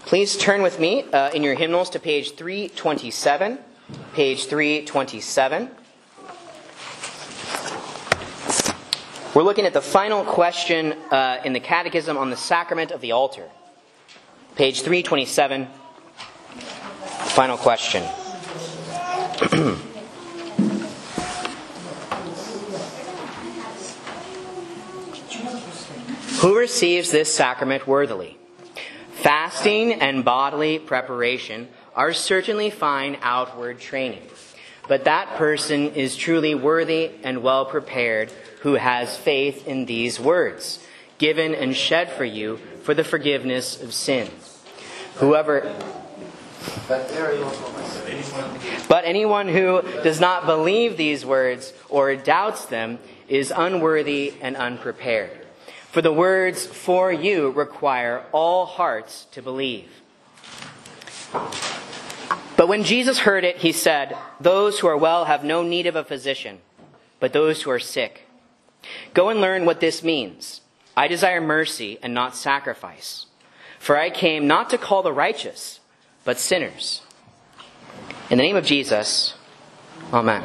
Please turn with me in your hymnals to page 327. Page 327. We're looking at the final question in the Catechism on the sacrament of the altar. Page 327, final question. Who receives this sacrament worthily? Fasting and bodily preparation are certainly fine outward training, but that person is truly worthy and well prepared who has faith in these words, given and shed for you for the forgiveness of sins. But anyone who does not believe these words or doubts them is unworthy and unprepared. For the words for you require all hearts to believe. But when Jesus heard it, he said, "Those who are well have no need of a physician, but those who are sick. Go and learn what this means. I desire mercy and not sacrifice. For I came not to call the righteous, but sinners." In the name of Jesus, Amen.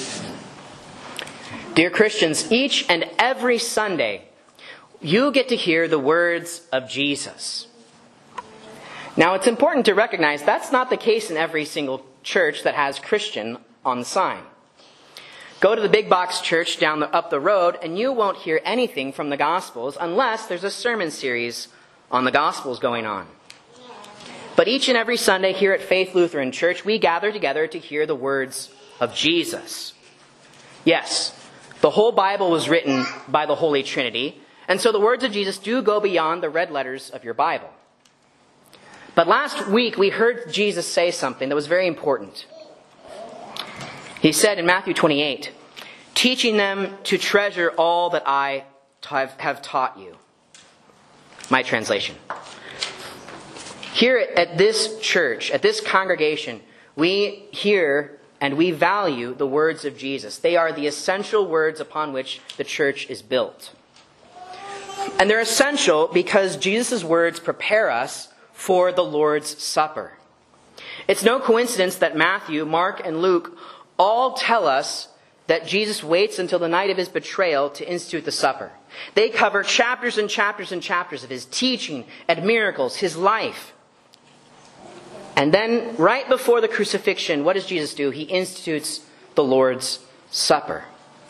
Dear Christians, each and every Sunday, you get to hear the words of Jesus. Now, it's important to recognize that's not the case in every single church that has Christian on the sign. Go to the big box church up the road, and you won't hear anything from the Gospels unless there's a sermon series on the Gospels going on. But each and every Sunday here at Faith Lutheran Church, we gather together to hear the words of Jesus. Yes, the whole Bible was written by the Holy Trinity, and so the words of Jesus do go beyond the red letters of your Bible. But last week we heard Jesus say something that was very important. He said in Matthew 28, "Teaching them to treasure all that I have taught you." My translation. Here at this church, at this congregation, we hear and we value the words of Jesus. They are the essential words upon which the church is built. And they're essential because Jesus' words prepare us for the Lord's Supper. It's no coincidence that Matthew, Mark, and Luke all tell us that Jesus waits until the night of his betrayal to institute the supper. They cover chapters and chapters and chapters of his teaching and miracles, his life. And then, right before the crucifixion, what does Jesus do? He institutes the Lord's Supper.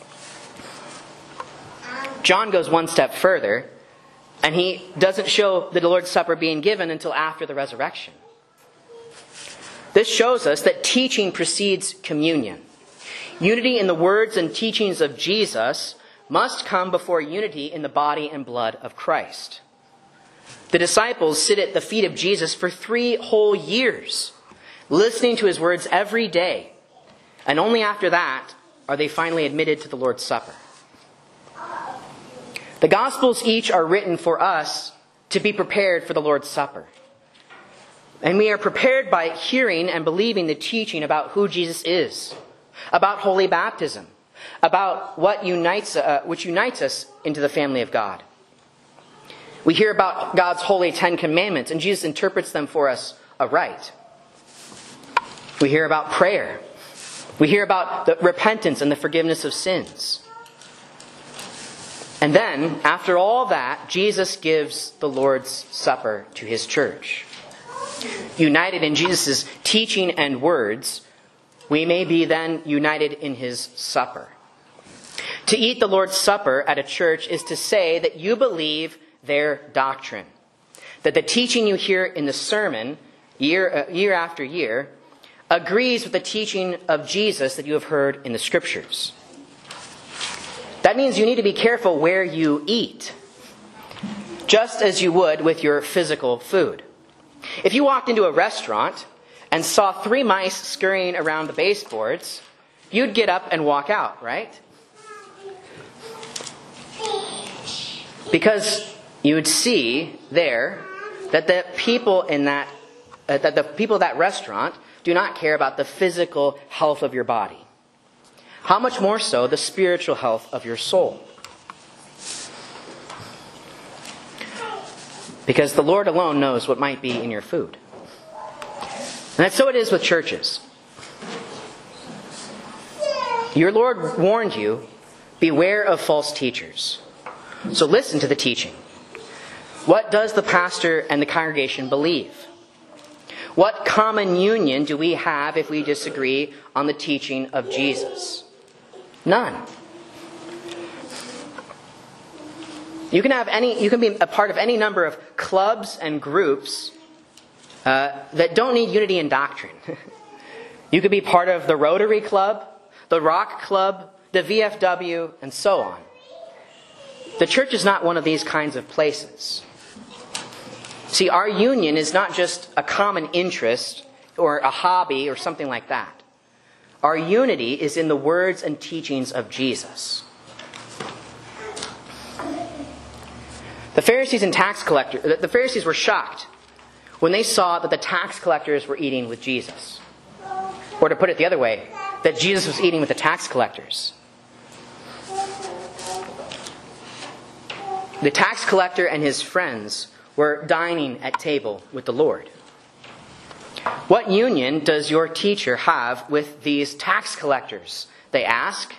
John goes one step further, and he doesn't show the Lord's Supper being given until after the resurrection. This shows us that teaching precedes communion. Unity in the words and teachings of Jesus must come before unity in the body and blood of Christ. The disciples sit at the feet of Jesus for 3 whole years, listening to his words every day. And only after that are they finally admitted to the Lord's Supper. The Gospels each are written for us to be prepared for the Lord's Supper. And we are prepared by hearing and believing the teaching about who Jesus is, about holy baptism, about which unites us into the family of God. We hear about God's holy 10 commandments, and Jesus interprets them for us aright. We hear about prayer. We hear about the repentance and the forgiveness of sins. And then, after all that, Jesus gives the Lord's Supper to his church. United in Jesus' teaching and words, we may be then united in his supper. To eat the Lord's Supper at a church is to say that you believe their doctrine. That the teaching you hear in the sermon, year after year, agrees with the teaching of Jesus that you have heard in the Scriptures. That means you need to be careful where you eat, just as you would with your physical food. If you walked into a restaurant and saw 3 mice scurrying around the baseboards, you'd get up and walk out, right? Because you would see there that the people of that restaurant do not care about the physical health of your body. How much more so the spiritual health of your soul? because the Lord alone knows what might be in your food. And so it is with churches. Your Lord warned you, beware of false teachers. So listen to the teaching. What does the pastor and the congregation believe? What common union do we have if we disagree on the teaching of Jesus? None. You can be a part of any number of clubs and groups that don't need unity in doctrine. You could be part of the Rotary Club, the Rock Club, the VFW, and so on. The church is not one of these kinds of places. See, our union is not just a common interest or a hobby or something like that. Our unity is in the words and teachings of Jesus. The Pharisees and the Pharisees were shocked when they saw that the tax collectors were eating with Jesus. Or to put it the other way, that Jesus was eating with the tax collectors. The tax collector and his friends were dining at table with the Lord. What union does your teacher have with these tax collectors? They ask.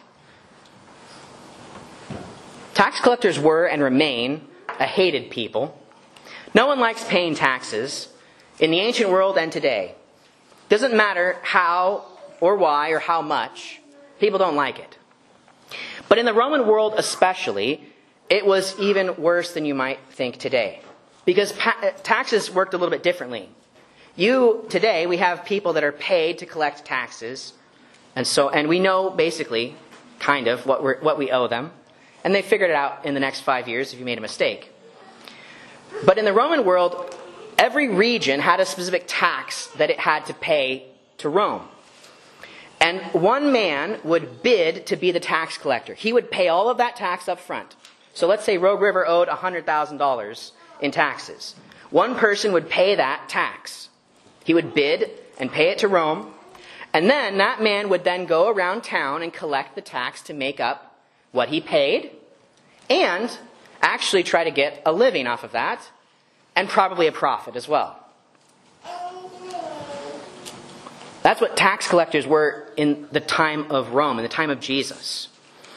Tax collectors were and remain a hated people. No one likes paying taxes in the ancient world and today. Doesn't matter how or why or how much, people don't like it. But in the Roman world especially, it was even worse than you might think today. Because taxes worked a little bit differently. Today, we have people that are paid to collect taxes. And we know basically, kind of, what we owe them. And they figured it out in the next 5 years if you made a mistake. But in the Roman world, every region had a specific tax that it had to pay to Rome. And one man would bid to be the tax collector. He would pay all of that tax up front. So let's say Rogue River owed $100,000 in taxes. One person would pay that tax. He would bid and pay it to Rome. And then that man would then go around town and collect the tax to make up what he paid and actually try to get a living off of that and probably a profit as well. That's what tax collectors were in the time of Rome, in the time of Jesus.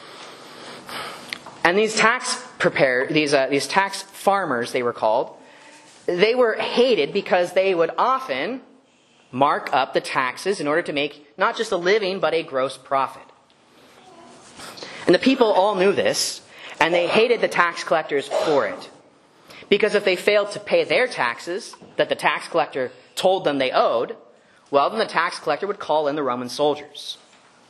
And these tax farmers, they were called, they were hated because they would often mark up the taxes in order to make not just a living, but a gross profit. And the people all knew this, and they hated the tax collectors for it. Because if they failed to pay their taxes that the tax collector told them they owed, well, then the tax collector would call in the Roman soldiers.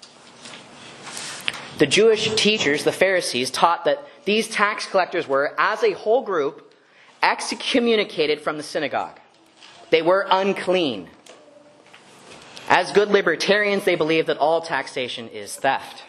The Jewish teachers, the Pharisees, taught that these tax collectors were, as a whole group, excommunicated from the synagogue. They were unclean. As good libertarians, they believed that all taxation is theft.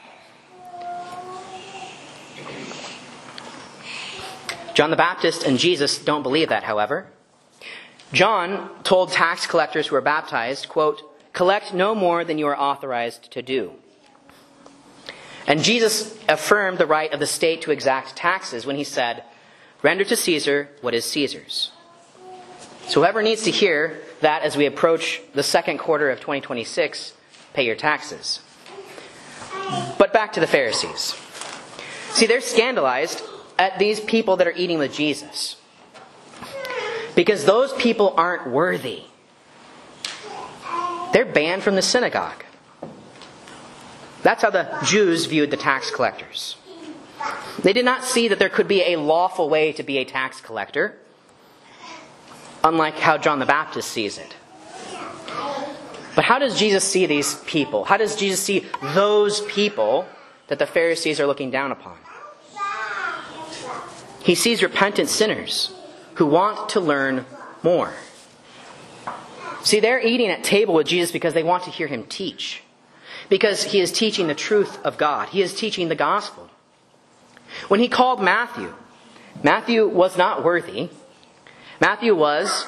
John the Baptist and Jesus don't believe that, however. John told tax collectors who were baptized, quote, "Collect no more than you are authorized to do." And Jesus affirmed the right of the state to exact taxes when he said, "Render to Caesar what is Caesar's." So whoever needs to hear that as we approach the second quarter of 2026, pay your taxes. But back to the Pharisees. See, they're scandalized at these people that are eating with Jesus. Because those people aren't worthy. They're banned from the synagogue. That's how the Jews viewed the tax collectors. They did not see that there could be a lawful way to be a tax collector, unlike how John the Baptist sees it. But how does Jesus see these people? How does Jesus see those people that the Pharisees are looking down upon? He sees repentant sinners who want to learn more. See, they're eating at table with Jesus because they want to hear him teach. Because he is teaching the truth of God. He is teaching the gospel. When he called Matthew, Matthew was not worthy. Matthew was,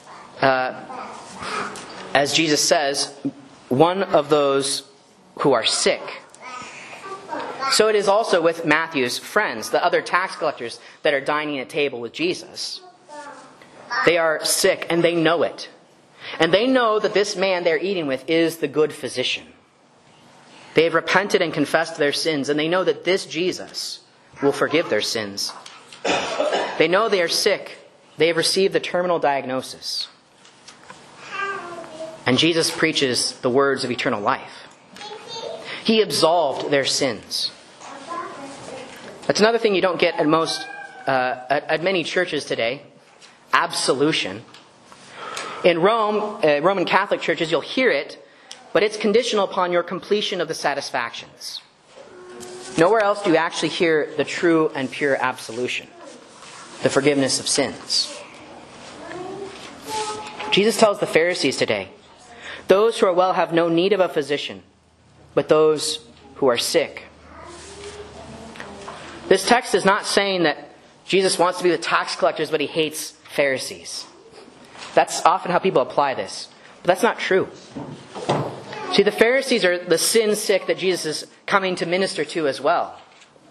as Jesus says, one of those who are sick. So it is also with Matthew's friends, the other tax collectors that are dining at table with Jesus. They are sick, and they know it. And they know that this man they're eating with is the good physician. They have repented and confessed their sins, and they know that this Jesus will forgive their sins. They know they are sick. They have received the terminal diagnosis. And Jesus preaches the words of eternal life. He absolved their sins. That's another thing you don't get at many churches today. Absolution. In Rome, Roman Catholic churches, you'll hear it, but it's conditional upon your completion of the satisfactions. Nowhere else do you actually hear the true and pure absolution, the forgiveness of sins. Jesus tells the Pharisees today, those who are well have no need of a physician, but those who are sick. This text is not saying that Jesus wants to be with tax collectors, but he hates Pharisees. That's often how people apply this. But that's not true. See, the Pharisees are the sin sick that Jesus is coming to minister to as well.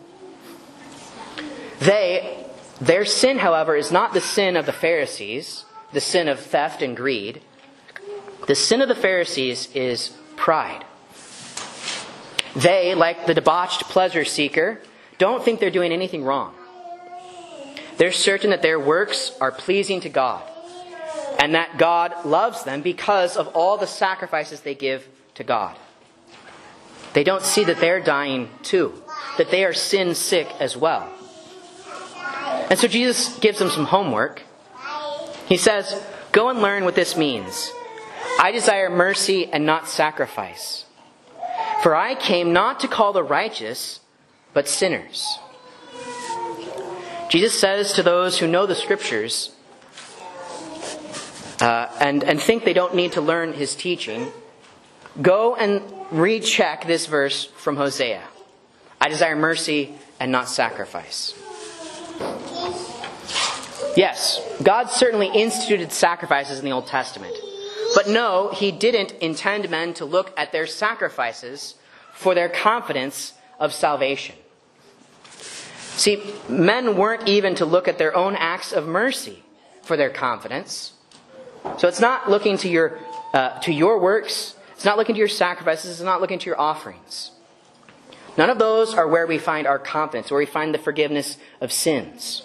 Their sin, however, is not the sin of the Pharisees, the sin of theft and greed. The sin of the Pharisees is pride. They, like the debauched pleasure seeker, don't think they're doing anything wrong. They're certain that their works are pleasing to God, and that God loves them because of all the sacrifices they give to God. They don't see that they're dying too, that they are sin sick as well. And so Jesus gives them some homework. He says, go and learn what this means. I desire mercy and not sacrifice. For I came not to call the righteous, but sinners. Jesus says to those who know the Scriptures and think they don't need to learn his teaching, go and recheck this verse from Hosea. I desire mercy and not sacrifice. Yes, God certainly instituted sacrifices in the Old Testament. But no, he didn't intend men to look at their sacrifices for their confidence of salvation. See, men weren't even to look at their own acts of mercy for their confidence. So it's not looking to your works. It's not looking to your sacrifices. It's not looking to your offerings. None of those are where we find our confidence, where we find the forgiveness of sins.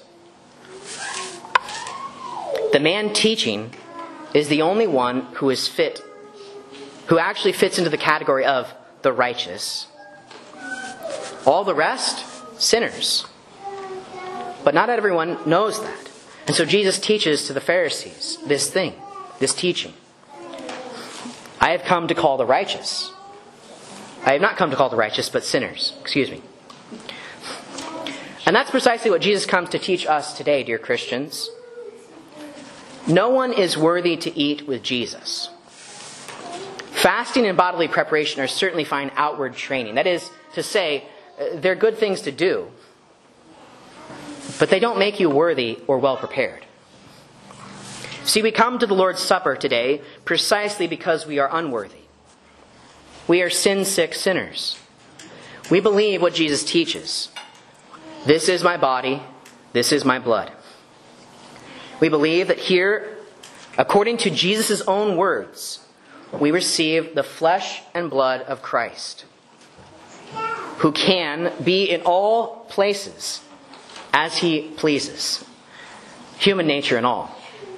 The man teaching is the only one who is fit, who actually fits into the category of the righteous. All the rest, sinners. But not everyone knows that. And so Jesus teaches to the Pharisees this thing, this teaching. I have come to call the righteous. I have not come to call the righteous, but sinners. Excuse me. And that's precisely what Jesus comes to teach us today, dear Christians. No one is worthy to eat with Jesus. Fasting and bodily preparation are certainly fine outward training. That is to say, they're good things to do, but they don't make you worthy or well prepared. See, we come to the Lord's Supper today precisely because we are unworthy. We are sin-sick sinners. We believe what Jesus teaches. This is my body, this is my blood. We believe that here, according to Jesus' own words, we receive the flesh and blood of Christ, who can be in all places as he pleases, human nature and all.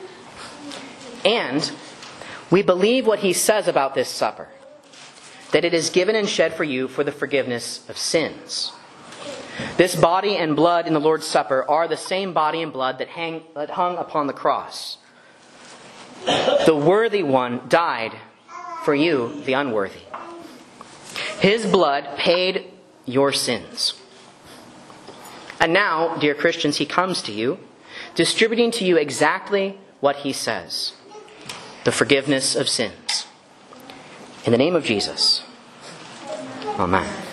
And we believe what he says about this supper, that it is given and shed for you for the forgiveness of sins. This body and blood in the Lord's Supper are the same body and blood that hung upon the cross. The worthy one died for you, the unworthy. His blood paid your sins. And now, dear Christians, he comes to you, distributing to you exactly what he says: the forgiveness of sins. In the name of Jesus. Amen.